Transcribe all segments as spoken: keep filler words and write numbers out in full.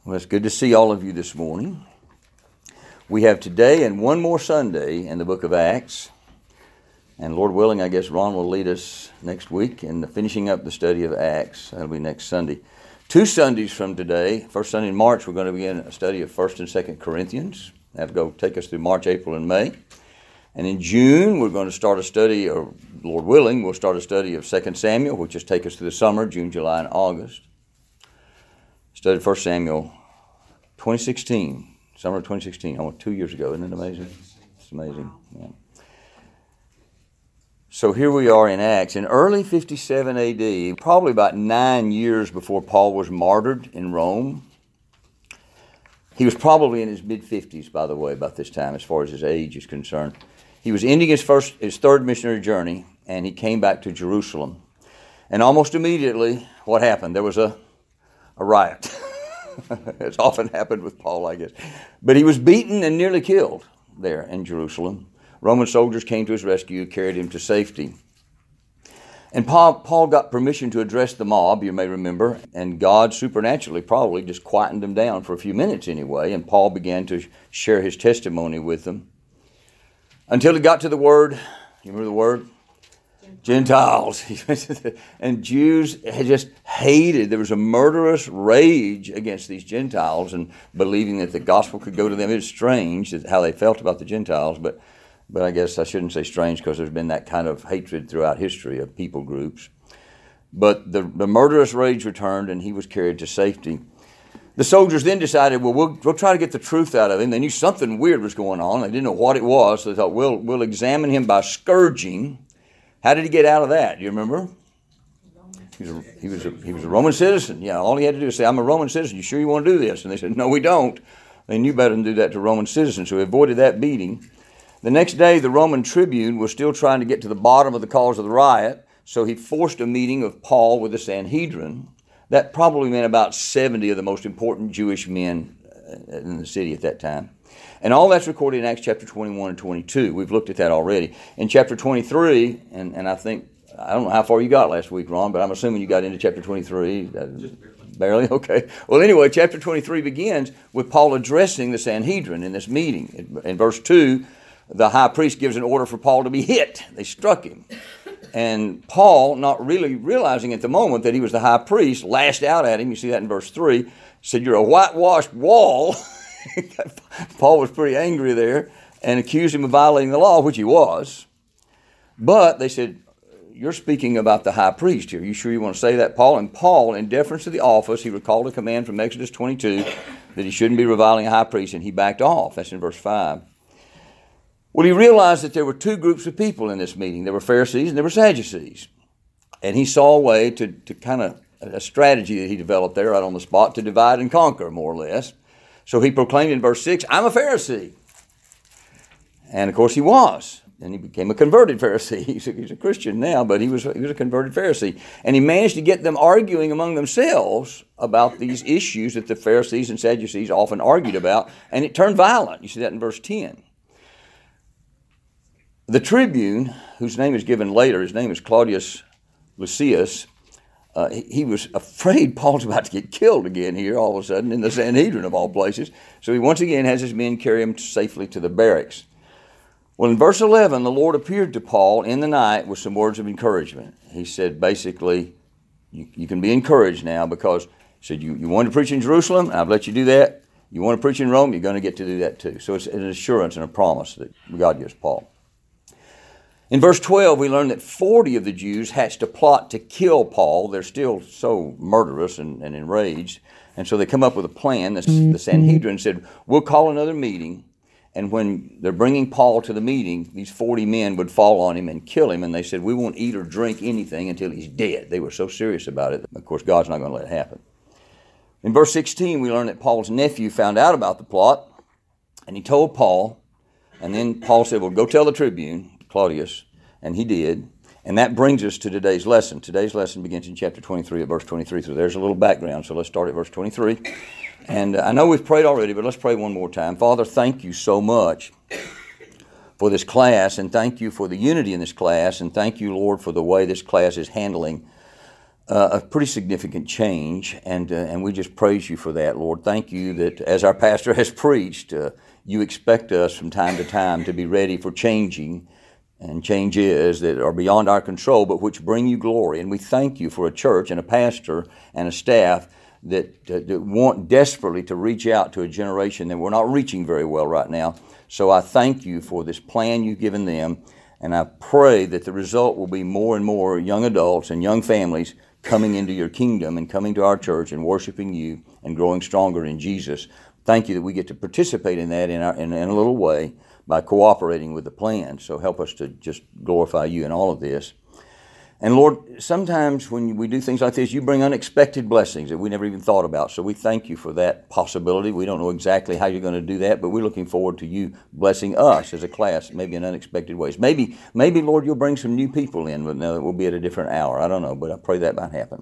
Well, it's good to see all of you this morning. We have today and one more Sunday in the book of Acts. And Lord willing, I guess Ron will lead us next week in the finishing up the study of Acts. That'll be next Sunday. Two Sundays from today, first Sunday in March, we're going to begin a study of First and Second Corinthians. That'll go take us through March, April, and May. And in June, we're going to start a study, or Lord willing, we'll start a study of Second Samuel, which will take us through the summer, June, July, and August. Studied First Samuel twenty sixteen, summer of twenty sixteen, almost two years ago. Isn't it amazing? It's amazing. Yeah. So here we are in Acts. In early fifty-seven A D, probably about nine years before Paul was martyred in Rome. He was probably in his mid-fifties, by the way, about this time, as far as his age is concerned. He was ending his first, his third missionary journey, and he came back to Jerusalem. And almost immediately, what happened? There was a, a riot. It's often happened with Paul, I guess. But he was beaten and nearly killed there in Jerusalem. Roman soldiers came to his rescue, carried him to safety. And Paul, Paul got permission to address the mob, you may remember, and God supernaturally probably just quietened them down for a few minutes anyway, and Paul began to share his testimony with them. Until he got to the word, you remember the word? Gentiles. And Jews had just hated, there was a murderous rage against these Gentiles and believing that the gospel could go to them. It was strange how they felt about the Gentiles, but but I guess I shouldn't say strange because there's been that kind of hatred throughout history of people groups. But the, the murderous rage returned and he was carried to safety. The soldiers then decided, well, well, we'll try to get the truth out of him. They knew something weird was going on. They didn't know what it was, so they thought, we'll, we'll examine him by scourging. How did he get out of that? Do you remember? He was, a, he, was a, he was a Roman citizen. Yeah, all he had to do was say, I'm a Roman citizen. You sure you want to do this? And they said, no, we don't. They knew better than to do that to Roman citizens, so he avoided that beating. The next day, the Roman tribune was still trying to get to the bottom of the cause of the riot, so he forced a meeting of Paul with the Sanhedrin. That probably meant about seventy of the most important Jewish men in the city at that time. And all that's recorded in Acts chapter twenty-one and twenty-two. We've looked at that already. In chapter twenty-three, and, and I think, I don't know how far you got last week, Ron, but I'm assuming you got into chapter twenty-three. Just barely. Okay. Well, anyway, chapter twenty-three begins with Paul addressing the Sanhedrin in this meeting. In verse two, the high priest gives an order for Paul to be hit. They struck him. And Paul, not really realizing at the moment that he was the high priest, lashed out at him. You see that in verse three. Said, you're a whitewashed wall. Paul was pretty angry there and accused him of violating the law, which he was. But they said, you're speaking about the high priest here. You sure you want to say that, Paul? And Paul, in deference to the office, he recalled a command from Exodus twenty-two that he shouldn't be reviling a high priest, and he backed off. That's in verse five. Well, he realized that there were two groups of people in this meeting. There were Pharisees and there were Sadducees. And he saw a way to, to kind of, a strategy that he developed there right on the spot to divide and conquer, more or less. So he proclaimed in verse six, I'm a Pharisee. And of course he was. And he became a converted Pharisee. He's a, he's a Christian now, but he was, he was a converted Pharisee. And he managed to get them arguing among themselves about these issues that the Pharisees and Sadducees often argued about. And it turned violent. You see that in verse ten. The tribune, whose name is given later, his name is Claudius Lysias, Uh, he, he was afraid Paul's about to get killed again here all of a sudden in the Sanhedrin of all places. So he once again has his men carry him safely to the barracks. Well, in verse eleven, the Lord appeared to Paul in the night with some words of encouragement. He said, basically, you, you can be encouraged now because he said, you, you want to preach in Jerusalem, I've let you do that. You want to preach in Rome, you're going to get to do that too. So it's an assurance and a promise that God gives Paul. In verse twelve, we learn that forty of the Jews hatched a plot to kill Paul. They're still so murderous and, and enraged. And so they come up with a plan. The, the Sanhedrin said, we'll call another meeting. And when they're bringing Paul to the meeting, these forty men would fall on him and kill him. And they said, we won't eat or drink anything until he's dead. They were so serious about it. Of course, God's not going to let it happen. In verse sixteen, we learn that Paul's nephew found out about the plot. And he told Paul. And then Paul said, well, go tell the tribune, Claudius, and he did. And that brings us to today's lesson. Today's lesson begins in chapter twenty-three at verse twenty-three. So there's a little background. So let's start at verse twenty-three. And I know we've prayed already, but let's pray one more time. Father, thank you so much for this class, and thank you for the unity in this class, and thank you, Lord, for the way this class is handling uh, a pretty significant change, and uh, and we just praise you for that, Lord. Thank you that, as our pastor has preached, uh, you expect us from time to time to be ready for changing and changes that are beyond our control, but which bring you glory. And we thank you for a church and a pastor and a staff that, uh, that want desperately to reach out to a generation that we're not reaching very well right now. So I thank you for this plan you've given them, and I pray that the result will be more and more young adults and young families coming into your kingdom and coming to our church and worshiping you and growing stronger in Jesus. Thank you that we get to participate in that in, our, in, in a little way by cooperating with the plan. So help us to just glorify you in all of this. And Lord, sometimes when we do things like this, you bring unexpected blessings that we never even thought about. So we thank you for that possibility. We don't know exactly how you're going to do that, but we're looking forward to you blessing us as a class, maybe in unexpected ways. Maybe, maybe Lord, you'll bring some new people in, but no, it will be at a different hour. I don't know, but I pray that might happen.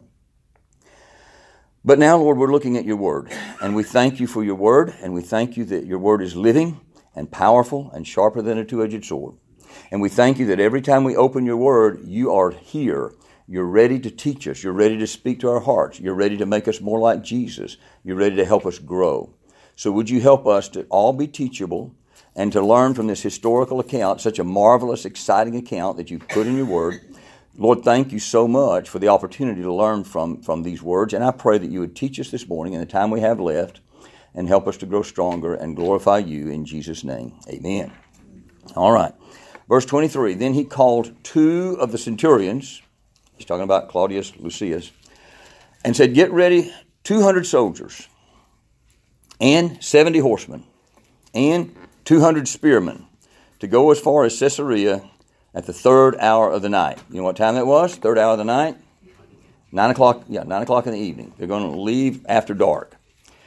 But now, Lord, we're looking at your word, and we thank you for your word, and we thank you that your word is living and powerful and sharper than a two-edged sword. And we thank you that every time we open your word, you are here. You're ready to teach us. You're ready to speak to our hearts. You're ready to make us more like Jesus. You're ready to help us grow. So would you help us to all be teachable and to learn from this historical account, such a marvelous, exciting account that you've put in your word. Lord, thank you so much for the opportunity to learn from, from these words. And I pray that you would teach us this morning in the time we have left and help us to grow stronger and glorify you in Jesus' name. Amen. All right. Verse twenty-three, then he called two of the centurions, he's talking about Claudius Lysias, and said, get ready two hundred soldiers and seventy horsemen and two hundred spearmen to go as far as Caesarea at the third hour of the night. You know what time that was? Third hour of the night? Nine o'clock, yeah, nine o'clock in the evening. They're going to leave after dark.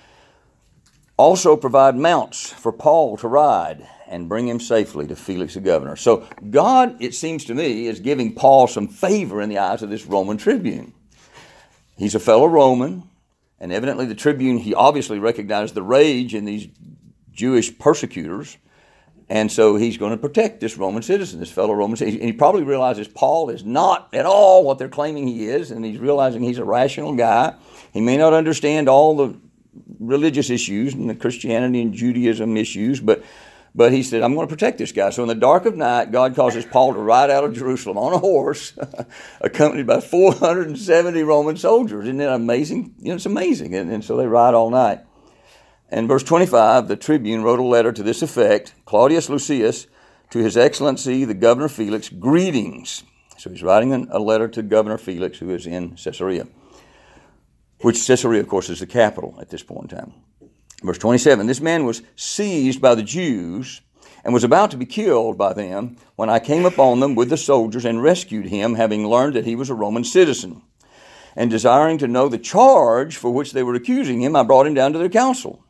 Also provide mounts for Paul to ride and bring him safely to Felix the governor. So God, it seems to me, is giving Paul some favor in the eyes of this Roman tribune. He's a fellow Roman, and evidently the tribune, he obviously recognized the rage in these Jewish persecutors, and so he's going to protect this Roman citizen, this fellow Roman citizen. And he probably realizes Paul is not at all what they're claiming he is, and he's realizing he's a rational guy. He may not understand all the religious issues and the Christianity and Judaism issues, but But he said, I'm going to protect this guy. So in the dark of night, God causes Paul to ride out of Jerusalem on a horse, accompanied by four hundred seventy Roman soldiers. Isn't that amazing? You know, it's amazing. And, and so they ride all night. And verse twenty-five, the tribune wrote a letter to this effect, Claudius Lysias, to his excellency, the governor Felix, greetings. So he's writing a letter to Governor Felix, who is in Caesarea, which Caesarea, of course, is the capital at this point in time. Verse twenty-seven, this man was seized by the Jews and was about to be killed by them when I came upon them with the soldiers and rescued him, having learned that he was a Roman citizen. And desiring to know the charge for which they were accusing him, I brought him down to their council.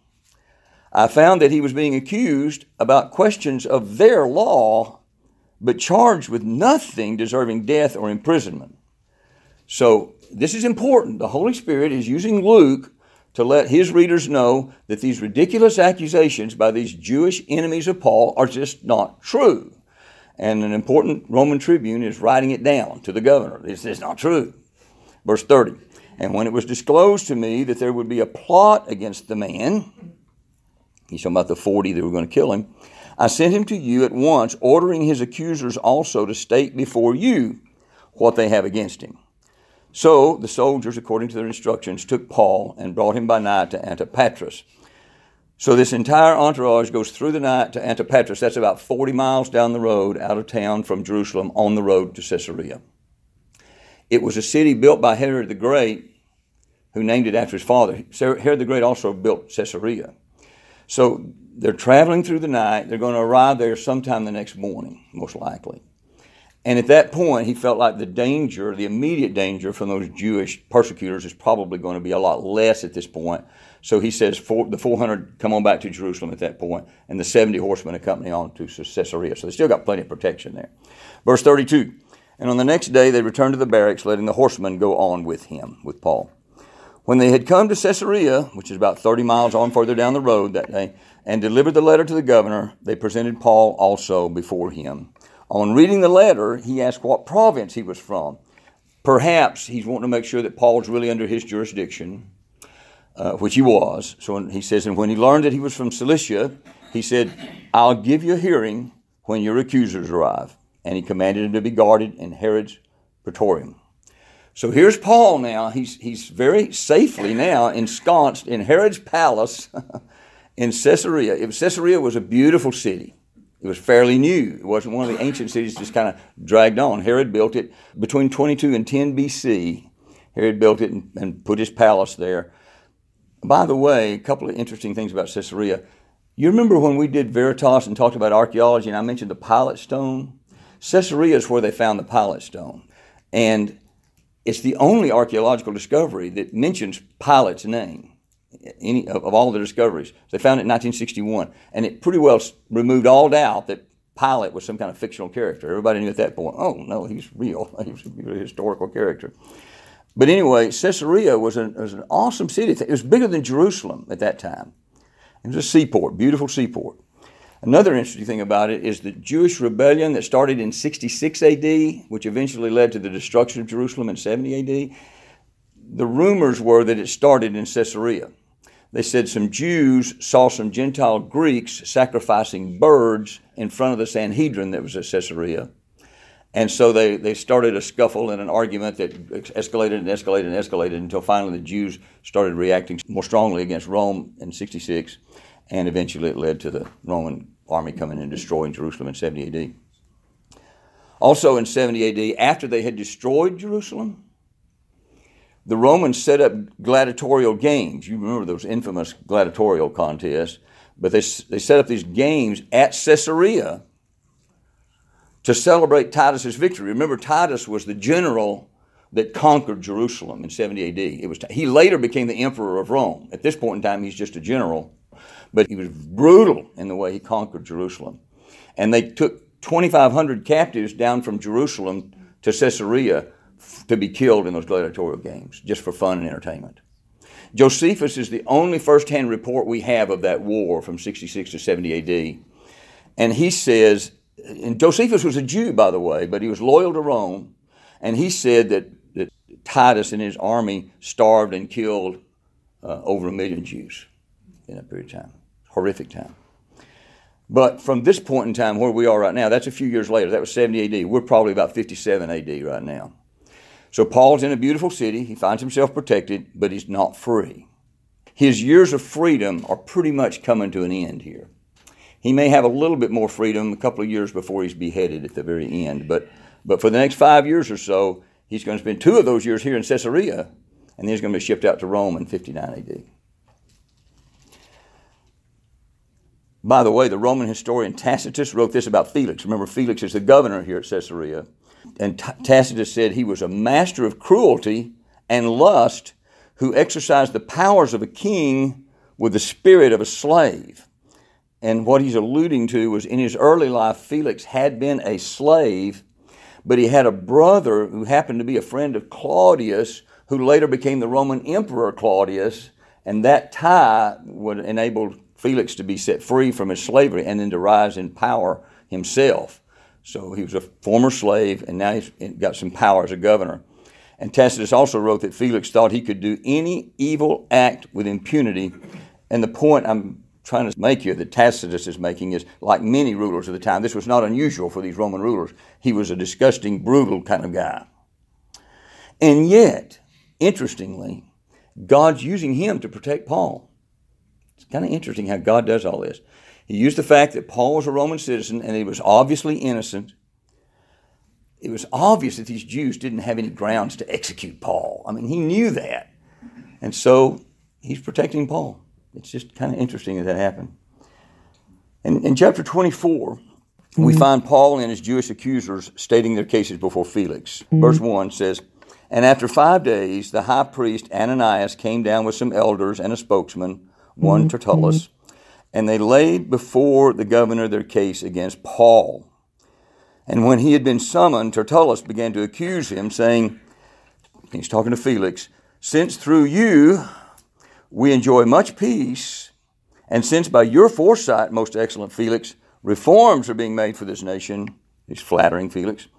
I found that he was being accused about questions of their law, but charged with nothing deserving death or imprisonment. So this is important. The Holy Spirit is using Luke to let his readers know that these ridiculous accusations by these Jewish enemies of Paul are just not true. And an important Roman tribune is writing it down to the governor. This is not true. Verse thirty, and when it was disclosed to me that there would be a plot against the man, he's talking about the forty that were going to kill him, I sent him to you at once, ordering his accusers also to state before you what they have against him. So the soldiers, according to their instructions, took Paul and brought him by night to Antipatris. So this entire entourage goes through the night to Antipatris. That's about forty miles down the road out of town from Jerusalem on the road to Caesarea. It was a city built by Herod the Great, who named it after his father. Herod the Great also built Caesarea. So they're traveling through the night. They're going to arrive there sometime the next morning, most likely. And at that point, he felt like the danger, the immediate danger from those Jewish persecutors is probably going to be a lot less at this point. So he says four, the four hundred come on back to Jerusalem at that point, and the seventy horsemen accompany on to Caesarea. So they still got plenty of protection there. Verse thirty-two, and on the next day they returned to the barracks, letting the horsemen go on with him, with Paul. When they had come to Caesarea, which is about thirty miles on further down the road that day, and delivered the letter to the governor, they presented Paul also before him. On reading the letter, he asked what province he was from. perhaps he's wanting to make sure that Paul's really under his jurisdiction, uh, which he was. So he says, and when he learned that he was from Cilicia, he said, I'll give you a hearing when your accusers arrive. And he commanded him to be guarded in Herod's praetorium. So here's Paul now. He's, he's very safely now ensconced in Herod's palace in Caesarea. It was, Caesarea was a beautiful city. It was fairly new. It wasn't one of the ancient cities just kind of dragged on. Herod built it between twenty-two and ten B C. Herod built it and, and put his palace there. By the way, a couple of interesting things about Caesarea. You remember when we did Veritas and talked about archaeology and I mentioned the Pilate Stone? Caesarea is where they found the Pilate Stone. And it's the only archaeological discovery that mentions Pilate's name. Any of, of all the discoveries. They found it in nineteen sixty-one, and it pretty well removed all doubt that Pilate was some kind of fictional character. Everybody knew at that point, oh, no, he's real. He was a historical character. But anyway, Caesarea was an, was an awesome city. It was bigger than Jerusalem at that time. It was a seaport, beautiful seaport. Another interesting thing about it is the Jewish rebellion that started in sixty-six A D, which eventually led to the destruction of Jerusalem in seventy A D, the rumors were that it started in Caesarea. They said some Jews saw some Gentile Greeks sacrificing birds in front of the Sanhedrin that was at Caesarea. And so they, they started a scuffle and an argument that escalated and escalated and escalated until finally the Jews started reacting more strongly against Rome in sixty-six. And eventually it led to the Roman army coming and destroying Jerusalem in seventy A D. Also in seventy A D, after they had destroyed Jerusalem, the Romans set up gladiatorial games. You remember those infamous gladiatorial contests. But they, they set up these games at Caesarea to celebrate Titus's victory. Remember, Titus was the general that conquered Jerusalem in seventy A D. It was, he later became the emperor of Rome. At this point in time, he's just a general. But he was brutal in the way he conquered Jerusalem. And they took twenty-five hundred captives down from Jerusalem to Caesarea to be killed in those gladiatorial games, just for fun and entertainment. Josephus is the only first-hand report we have of that war from sixty-six to seventy A D. And he says, and Josephus was a Jew, by the way, but he was loyal to Rome, and he said that, that Titus and his army starved and killed uh, over a million Jews in a period of time. Horrific time. But from this point in time, where we are right now, that's a few years later. That was seventy A D. We're probably about fifty-seven A D right now. So Paul's in a beautiful city. He finds himself protected, but he's not free. His years of freedom are pretty much coming to an end here. He may have a little bit more freedom a couple of years before he's beheaded at the very end. But, but for the next five years or so, he's going to spend two of those years here in Caesarea, and then he's going to be shipped out to Rome in fifty-nine A D. By the way, the Roman historian Tacitus wrote this about Felix. Remember, Felix is the governor here at Caesarea. And Tacitus said he was a master of cruelty and lust who exercised the powers of a king with the spirit of a slave. And what he's alluding to was in his early life, Felix had been a slave, but he had a brother who happened to be a friend of Claudius, who later became the Roman Emperor Claudius, and that tie would enable Felix to be set free from his slavery and then to rise in power himself. So he was a former slave, and now he's got some power as a governor. And Tacitus also wrote that Felix thought he could do any evil act with impunity. And the point I'm trying to make here that Tacitus is making is, like many rulers of the time, this was not unusual for these Roman rulers. He was a disgusting, brutal kind of guy. And yet, interestingly, God's using him to protect Paul. It's kind of interesting how God does all this. He used the fact that Paul was a Roman citizen and he was obviously innocent. It was obvious that these Jews didn't have any grounds to execute Paul. I mean, he knew that. And so he's protecting Paul. It's just kind of interesting that that happened. And in chapter twenty-four, mm-hmm. we find Paul and his Jewish accusers stating their cases before Felix. Mm-hmm. Verse one says, "And after five days, the high priest Ananias came down with some elders and a spokesman, one mm-hmm. Tertullus, and they laid before the governor their case against Paul. And when he had been summoned, Tertullus began to accuse him, saying," he's talking to Felix, "since through you we enjoy much peace, and since by your foresight, most excellent Felix, reforms are being made for this nation," he's flattering Felix,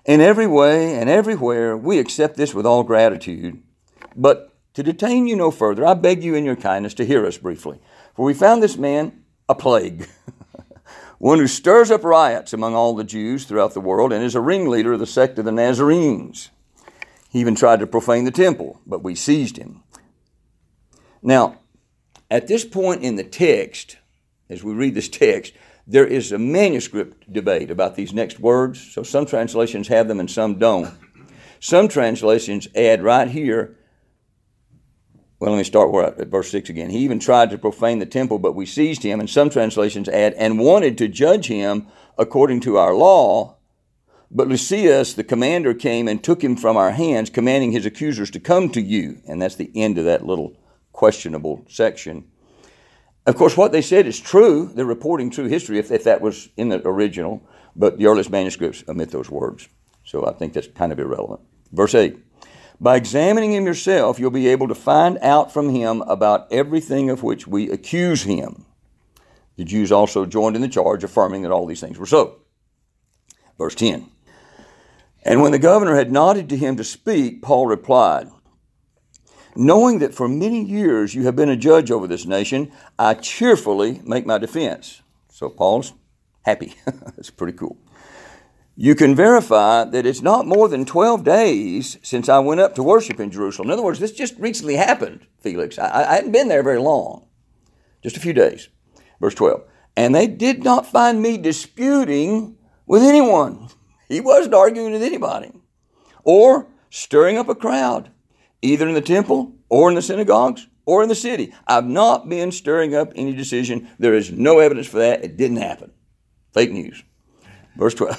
In every way and everywhere, we accept this with all gratitude. But to detain you no further, I beg you in your kindness to hear us briefly. For we found this man a plague, one who stirs up riots among all the Jews throughout the world and is a ringleader of the sect of the Nazarenes. He even tried to profane the temple, but we seized him. Now, at this point in the text, as we read this text, there is a manuscript debate about these next words. So some translations have them and some don't. Some translations add right here, well, let me start where, at verse six again. He even tried to profane the temple, but we seized him. And some translations add, and wanted to judge him according to our law. But Lysias, the commander, came and took him from our hands, commanding his accusers to come to you. And that's the end of that little questionable section. Of course, what they said is true. They're reporting true history if, if that was in the original, but the earliest manuscripts omit those words. So I think that's kind of irrelevant. Verse eight, by examining him yourself, you'll be able to find out from him about everything of which we accuse him. The Jews also joined in the charge, affirming that all these things were so. Verse ten, and when the governor had nodded to him to speak, Paul replied, knowing that for many years you have been a judge over this nation, I cheerfully make my defense. So Paul's happy. That's pretty cool. You can verify that it's not more than twelve days since I went up to worship in Jerusalem. In other words, this just recently happened, Felix. I, I hadn't been there very long. Just a few days. Verse twelve. And they did not find me disputing with anyone. He wasn't arguing with anybody. Or stirring up a crowd, either in the temple or in the synagogues or in the city. I've not been stirring up any decision. There is no evidence for that. It didn't happen. Fake news. Verse twelve.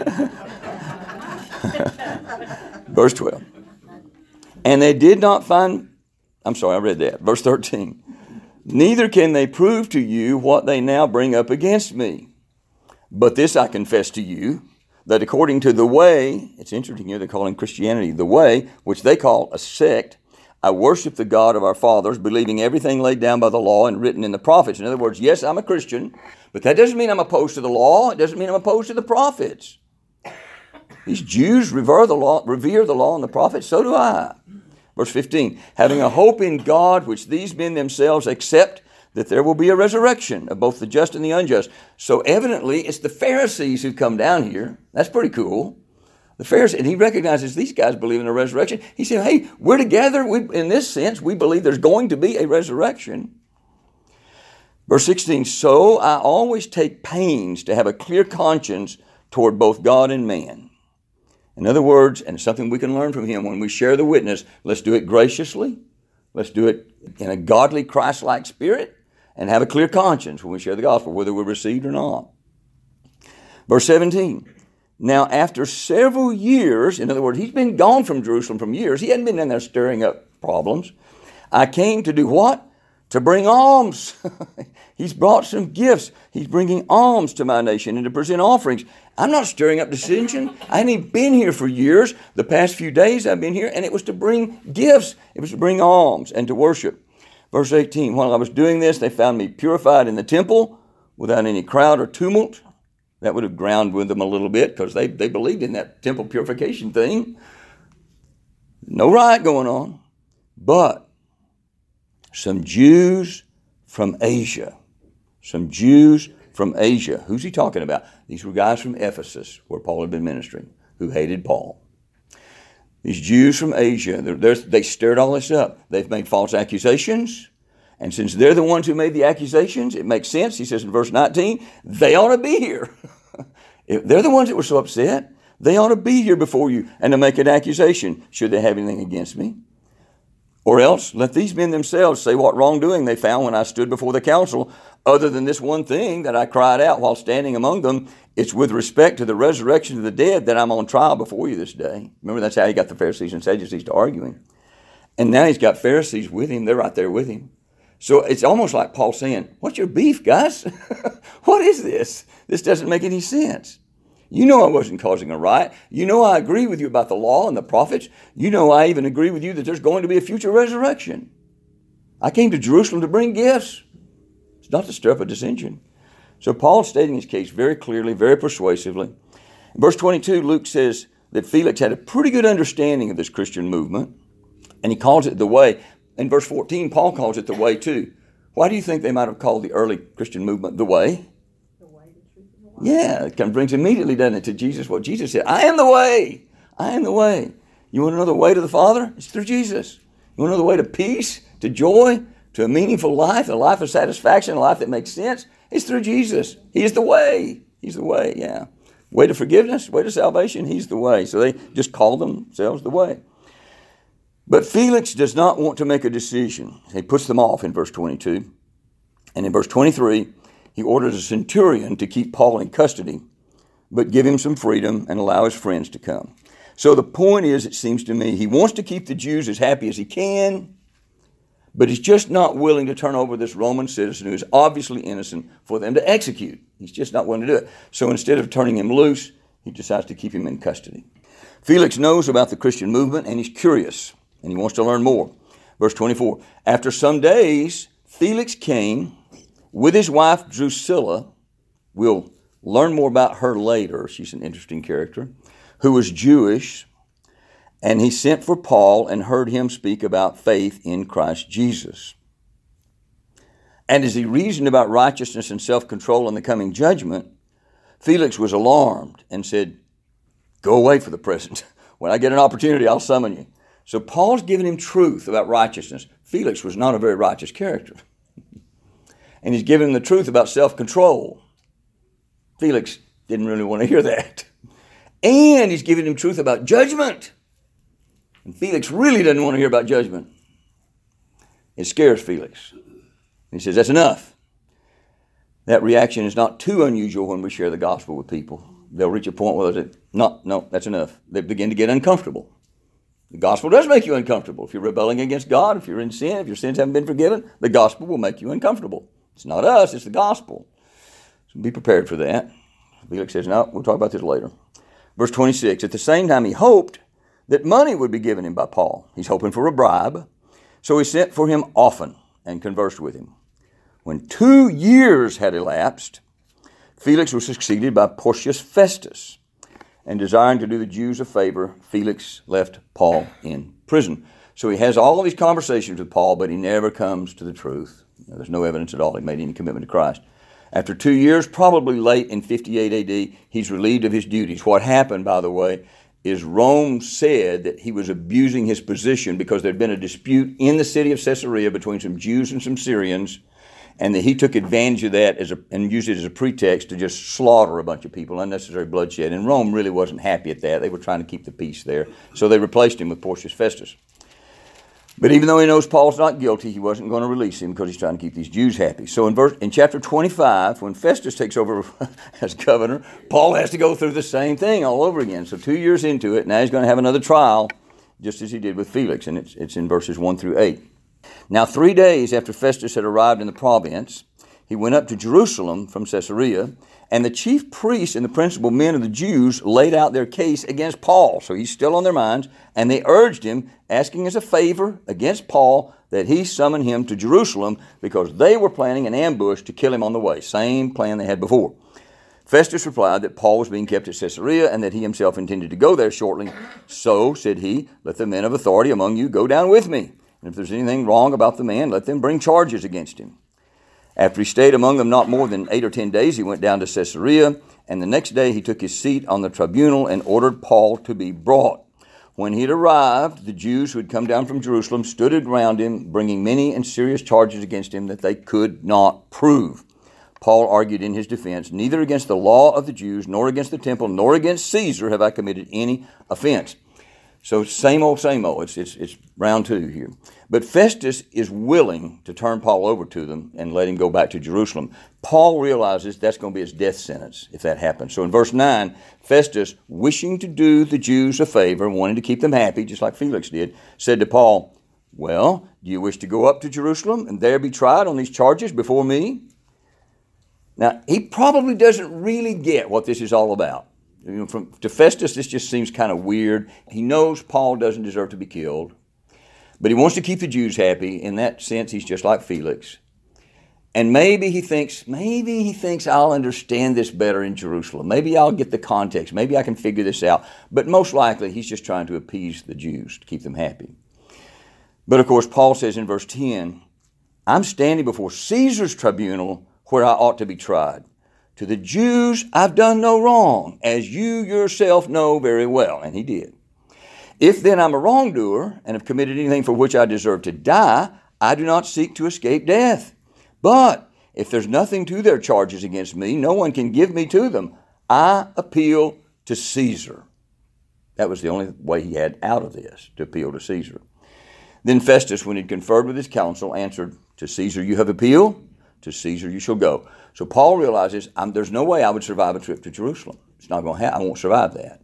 Verse twelve. And they did not find, I'm sorry, I read that. Verse thirteen. Neither can they prove to you what they now bring up against me. But this I confess to you, that according to the way, it's interesting here, they're calling Christianity the way, which they call a sect, I worship the God of our fathers, believing everything laid down by the law and written in the prophets. In other words, yes, I'm a Christian, but that doesn't mean I'm opposed to the law. It doesn't mean I'm opposed to the prophets. These Jews revere the law, revere the law and the prophets. So do I. Verse fifteen, having a hope in God, which these men themselves accept, that there will be a resurrection of both the just and the unjust. So evidently, it's the Pharisees who come down here. That's pretty cool. The Pharisees, and he recognizes these guys believe in a resurrection. He said, hey, we're together. We, in this sense, we believe there's going to be a resurrection. Verse sixteen, so I always take pains to have a clear conscience toward both God and man. In other words, and it's something we can learn from him, when we share the witness, let's do it graciously. Let's do it in a godly, Christ-like spirit, and have a clear conscience when we share the gospel, whether we're received or not. Verse seventeen, now after several years, in other words, he's been gone from Jerusalem from years. He hadn't been in there stirring up problems. I came to do what? To bring alms. He's brought some gifts. He's bringing alms to my nation and to present offerings. I'm not stirring up dissension. I hadn't even been here for years. The past few days I've been here, and it was to bring gifts. It was to bring alms and to worship. Verse eighteen, while I was doing this, they found me purified in the temple without any crowd or tumult. That would have ground with them a little bit because they, they believed in that temple purification thing. No riot going on. But some Jews from Asia, some Jews from Asia. Who's he talking about? These were guys from Ephesus, where Paul had been ministering, who hated Paul. These Jews from Asia, they're, they're, they stirred all this up. They've made false accusations. And since they're the ones who made the accusations, it makes sense. He says in verse nineteen, they ought to be here. If they're the ones that were so upset, they ought to be here before you and to make an accusation, should they have anything against me. Or else, let these men themselves say what wrongdoing they found when I stood before the council, other than this one thing that I cried out while standing among them. It's with respect to the resurrection of the dead that I'm on trial before you this day. Remember, that's how he got the Pharisees and Sadducees to arguing. And now he's got Pharisees with him. They're right there with him. So it's almost like Paul saying, what's your beef, guys? What is this? This doesn't make any sense. You know I wasn't causing a riot. You know I agree with you about the law and the prophets. You know I even agree with you that there's going to be a future resurrection. I came to Jerusalem to bring gifts. It's not to stir up a dissension. So Paul's stating his case very clearly, very persuasively. In verse twenty-two, Luke says, that Felix had a pretty good understanding of this Christian movement, and he calls it the way. In verse fourteen, Paul calls it the way too. Why do you think they might have called the early Christian movement the way? The way, the truth, and the life. Yeah, it kind of brings immediately, doesn't it, to Jesus, what Jesus said, I am the way. I am the way. You want to know the way to the Father? It's through Jesus. You want to know the way to peace, to joy, to a meaningful life, a life of satisfaction, a life that makes sense? It's through Jesus. He is the way. He's the way, yeah. Way to forgiveness, way to salvation, He's the way. So they just call themselves the way. But Felix does not want to make a decision. He puts them off in verse twenty-two. And in verse twenty-three, he orders a centurion to keep Paul in custody, but give him some freedom and allow his friends to come. So the point is, it seems to me, he wants to keep the Jews as happy as he can, but he's just not willing to turn over this Roman citizen who is obviously innocent for them to execute. He's just not willing to do it. So instead of turning him loose, he decides to keep him in custody. Felix knows about the Christian movement, and he's curious, and he wants to learn more. Verse twenty-four, after some days, Felix came with his wife Drusilla. We'll learn more about her later. She's an interesting character, who was Jewish, and he sent for Paul and heard him speak about faith in Christ Jesus. And as he reasoned about righteousness and self-control and the coming judgment, Felix was alarmed and said, go away for the present. When I get an opportunity, I'll summon you. So Paul's giving him truth about righteousness. Felix was not a very righteous character. And he's giving him the truth about self-control. Felix didn't really want to hear that. And he's giving him truth about judgment. And Felix really doesn't want to hear about judgment. It scares Felix. He says, that's enough. That reaction is not too unusual when we share the gospel with people. They'll reach a point where they say, no, no, that's enough. They begin to get uncomfortable. The gospel does make you uncomfortable. If you're rebelling against God, if you're in sin, if your sins haven't been forgiven, the gospel will make you uncomfortable. It's not us, it's the gospel. So be prepared for that. Felix says, no, we'll talk about this later. Verse twenty-six, at the same time he hoped that money would be given him by Paul. He's hoping for a bribe. So he sent for him often and conversed with him. When two years had elapsed, Felix was succeeded by Porcius Festus. And desiring to do the Jews a favor, Felix left Paul in prison. So he has all of these conversations with Paul, but he never comes to the truth. There's no evidence at all he made any commitment to Christ. After two years, probably late in fifty-eight A D, he's relieved of his duties. What happened, by the way, is Rome said that he was abusing his position because there had been a dispute in the city of Caesarea between some Jews and some Syrians, and that he took advantage of that as a, and used it as a pretext to just slaughter a bunch of people, unnecessary bloodshed. And Rome really wasn't happy at that. They were trying to keep the peace there. So they replaced him with Porcius Festus. But even though he knows Paul's not guilty, he wasn't going to release him because he's trying to keep these Jews happy. So in verse, in chapter twenty-five, when Festus takes over as governor, Paul has to go through the same thing all over again. So two years into it, now he's going to have another trial, just as he did with Felix, and it's, it's in verses one through eight. Now three days after Festus had arrived in the province, he went up to Jerusalem from Caesarea, and the chief priests and the principal men of the Jews laid out their case against Paul. So he's still on their minds, and they urged him, asking as a favor against Paul that he summon him to Jerusalem because they were planning an ambush to kill him on the way. Same plan they had before. Festus replied that Paul was being kept at Caesarea and that he himself intended to go there shortly. So, said he, let the men of authority among you go down with me. And if there's anything wrong about the man, let them bring charges against him. After he stayed among them not more than eight or ten days, he went down to Caesarea, and the next day he took his seat on the tribunal and ordered Paul to be brought. When he had arrived, the Jews who had come down from Jerusalem stood around him, bringing many and serious charges against him that they could not prove. Paul argued in his defense, neither against the law of the Jews, nor against the temple, nor against Caesar have I committed any offense. So same old, same old. It's, it's, it's round two here. But Festus is willing to turn Paul over to them and let him go back to Jerusalem. Paul realizes that's going to be his death sentence if that happens. So in verse nine, Festus, wishing to do the Jews a favor, wanting to keep them happy, just like Felix did, said to Paul, well, do you wish to go up to Jerusalem and there be tried on these charges before me? Now, he probably doesn't really get what this is all about. You know, from, to Festus, this just seems kind of weird. He knows Paul doesn't deserve to be killed, but he wants to keep the Jews happy. In that sense, he's just like Felix. And maybe he thinks, maybe he thinks I'll understand this better in Jerusalem. Maybe I'll get the context. Maybe I can figure this out. But most likely, he's just trying to appease the Jews to keep them happy. But of course, Paul says in verse ten, I'm standing before Caesar's tribunal where I ought to be tried. To the Jews, I've done no wrong, as you yourself know very well. And he did. If then I'm a wrongdoer and have committed anything for which I deserve to die, I do not seek to escape death. But if there's nothing to their charges against me, no one can give me to them. I appeal to Caesar. That was the only way he had out of this, to appeal to Caesar. Then Festus, when he'd conferred with his council, answered, to Caesar you have appealed, to Caesar you shall go. So Paul realizes, I'm, there's no way I would survive a trip to Jerusalem. It's not going to happen. I won't survive that.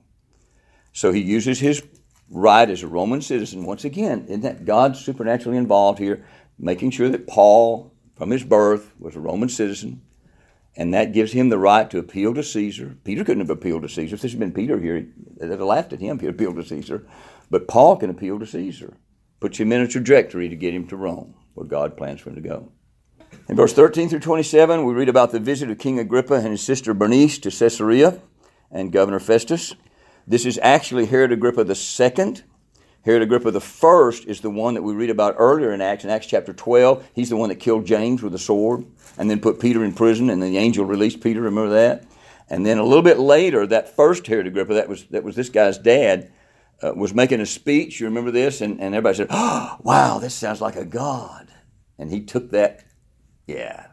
So he uses his right as a Roman citizen. Once again, isn't that God supernaturally involved here, making sure that Paul, from his birth, was a Roman citizen, and that gives him the right to appeal to Caesar. Peter couldn't have appealed to Caesar. If this had been Peter here, they'd have laughed at him if he had appealed to Caesar. But Paul can appeal to Caesar. Puts him in a trajectory to get him to Rome, where God plans for him to go. In verse thirteen through twenty-seven, we read about the visit of King Agrippa and his sister Bernice to Caesarea and Governor Festus. This is actually Herod Agrippa the second. Herod Agrippa the first is the one that we read about earlier in Acts. In Acts chapter twelve, he's the one that killed James with a sword and then put Peter in prison, and the angel released Peter. Remember that? And then a little bit later, that first Herod Agrippa, that was that was this guy's dad, uh, was making a speech. You remember this? And, and everybody said, oh, wow, this sounds like a god. And he took that, yeah.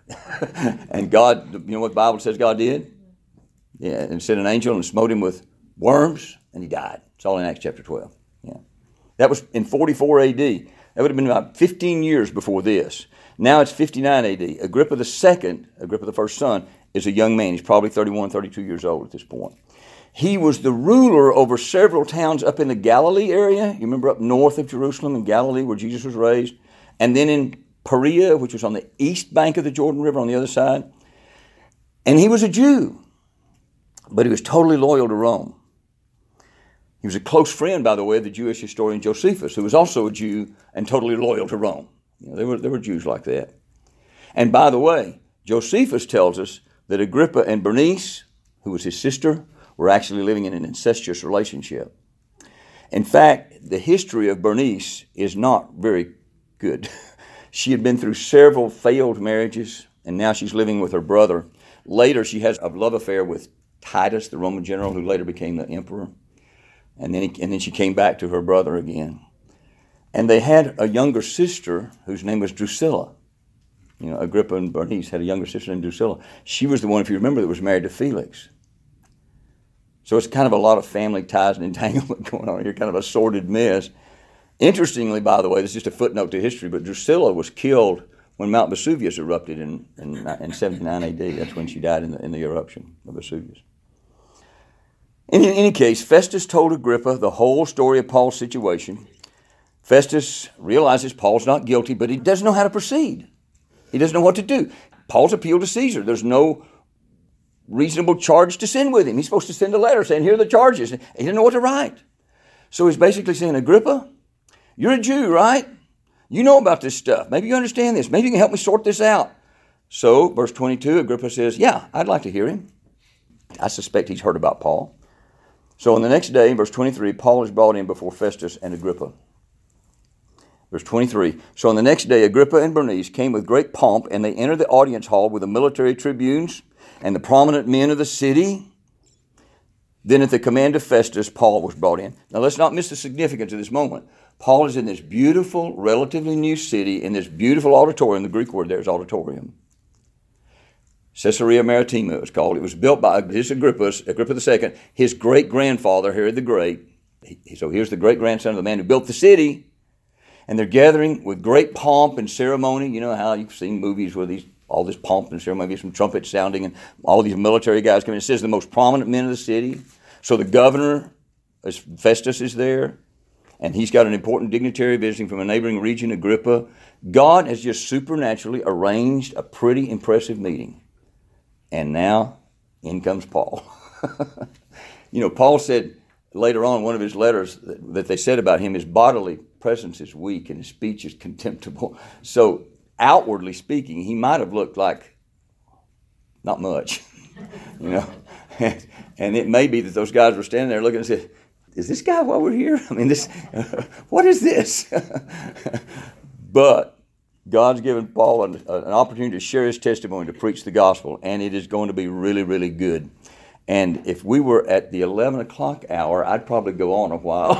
And God, you know what the Bible says God did? Yeah, and sent an angel and smote him with worms, and he died. It's all in Acts chapter twelve. Yeah. That was in forty-four A D. That would have been about fifteen years before this. Now it's fifty-nine A D. Agrippa the second, Agrippa the first son, is a young man. He's probably thirty-one, thirty-two years old at this point. He was the ruler over several towns up in the Galilee area. You remember up north of Jerusalem in Galilee where Jesus was raised? And then in Perea, which was on the east bank of the Jordan River on the other side. And he was a Jew, but he was totally loyal to Rome. He was a close friend, by the way, of the Jewish historian Josephus, who was also a Jew and totally loyal to Rome. You know, there were, there were Jews like that. And by the way, Josephus tells us that Agrippa and Bernice, who was his sister, were actually living in an incestuous relationship. In fact, the history of Bernice is not very good. She had been through several failed marriages, and now she's living with her brother. Later, she has a love affair with Titus, the Roman general, who later became the emperor. And then, he, and then she came back to her brother again. And they had a younger sister whose name was Drusilla. You know, Agrippa and Bernice had a younger sister named Drusilla. She was the one, if you remember, that was married to Felix. So it's kind of a lot of family ties and entanglement going on here, kind of a sordid mess. Interestingly, by the way, this is just a footnote to history, but Drusilla was killed when Mount Vesuvius erupted in, in, in seventy-nine A D. That's when she died in the, in the eruption of Vesuvius. In any case, Festus told Agrippa the whole story of Paul's situation. Festus realizes Paul's not guilty, but he doesn't know how to proceed. He doesn't know what to do. Paul's appealed to Caesar. There's no reasonable charge to send with him. He's supposed to send a letter saying, here are the charges. He didn't know what to write. So he's basically saying, Agrippa, you're a Jew, right? You know about this stuff. Maybe you understand this. Maybe you can help me sort this out. So, verse twenty-two, Agrippa says, yeah, I'd like to hear him. I suspect he's heard about Paul. So on the next day, verse twenty-three, Paul is brought in before Festus and Agrippa. Verse twenty-three, so on the next day, Agrippa and Bernice came with great pomp, and they entered the audience hall with the military tribunes and the prominent men of the city. Then at the command of Festus, Paul was brought in. Now let's not miss the significance of this moment. Paul is in this beautiful, relatively new city, in this beautiful auditorium. The Greek word there is auditorium. Caesarea Maritima it was called. It was built by this Agrippa, Agrippa the second, his great-grandfather, Herod the Great. So here's the great-grandson of the man who built the city. And they're gathering with great pomp and ceremony. You know how you've seen movies where these all this pomp and ceremony, some trumpets sounding, and all these military guys coming. It says the most prominent men of the city. So the governor, Festus, is there. And he's got an important dignitary visiting from a neighboring region, Agrippa. God has just supernaturally arranged a pretty impressive meeting. And now, in comes Paul. You know, Paul said later on in one of his letters that, that they said about him, his bodily presence is weak and his speech is contemptible. So outwardly speaking, he might have looked like not much, you know. And, and it may be that those guys were standing there looking and said, is this guy why we're here? I mean, this, what is this? But God's given Paul an, an opportunity to share his testimony, to preach the gospel, and it is going to be really, really good. And if we were at the eleven o'clock hour, I'd probably go on a while.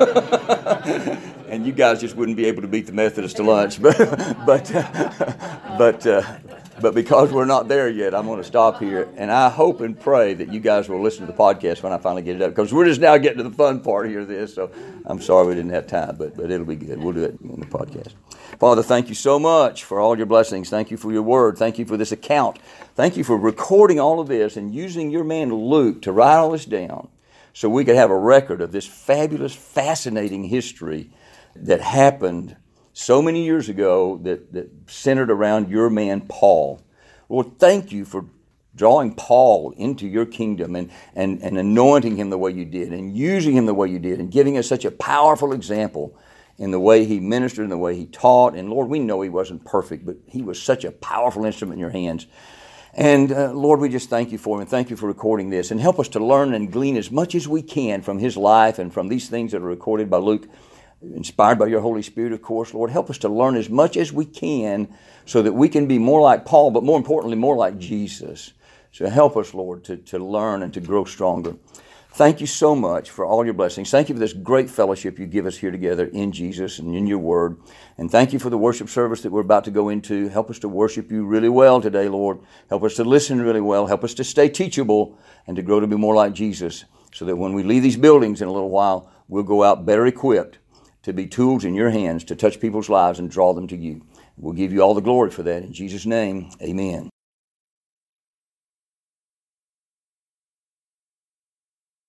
And you guys just wouldn't be able to beat the Methodists to lunch. But but uh, but uh, but because we're not there yet, I'm going to stop here. And I hope and pray that you guys will listen to the podcast when I finally get it up, because we're just now getting to the fun part here of this. So I'm sorry we didn't have time, but but it'll be good. We'll do it in the podcast. Father, thank you so much for all your blessings. Thank you for your word. Thank you for this account. Thank you for recording all of this and using your man Luke to write all this down so we could have a record of this fabulous, fascinating history that happened so many years ago that, that centered around your man Paul. Lord, thank you for drawing Paul into your kingdom and, and, and anointing him the way you did and using him the way you did and giving us such a powerful example in the way he ministered, in the way he taught. And Lord, we know he wasn't perfect, but he was such a powerful instrument in your hands. And uh, Lord, we just thank you for him and thank you for recording this, and help us to learn and glean as much as we can from his life and from these things that are recorded by Luke, inspired by your Holy Spirit, of course. Lord, help us to learn as much as we can so that we can be more like Paul, but more importantly, more like Jesus. So help us, Lord, to, to learn and to grow stronger. Thank you so much for all your blessings. Thank you for this great fellowship you give us here together in Jesus and in your word. And thank you for the worship service that we're about to go into. Help us to worship you really well today, Lord. Help us to listen really well. Help us to stay teachable and to grow to be more like Jesus, so that when we leave these buildings in a little while, we'll go out better equipped to be tools in your hands to touch people's lives and draw them to you. We'll give you all the glory for that. In Jesus' name, amen.